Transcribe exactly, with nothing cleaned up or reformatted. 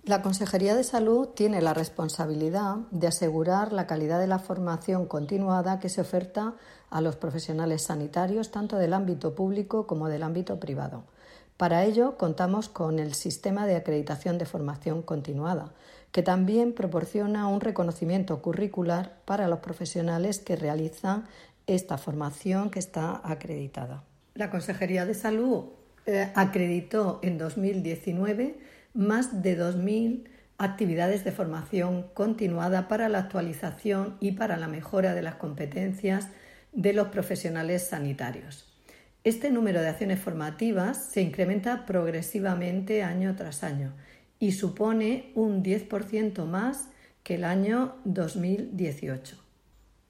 La Consejería de Salud tiene la responsabilidad de asegurar la calidad de la formación continuada que se oferta a los profesionales sanitarios, tanto del ámbito público como del ámbito privado. Para ello, contamos con el Sistema de Acreditación de Formación Continuada, que también proporciona un reconocimiento curricular para los profesionales que realizan esta formación que está acreditada. La Consejería de Salud eh, acreditó en dos mil diecinueve más de dos mil actividades de formación continuada para la actualización y para la mejora de las competencias de los profesionales sanitarios. Este número de acciones formativas se incrementa progresivamente año tras año y supone un diez por ciento más que el año dos mil dieciocho.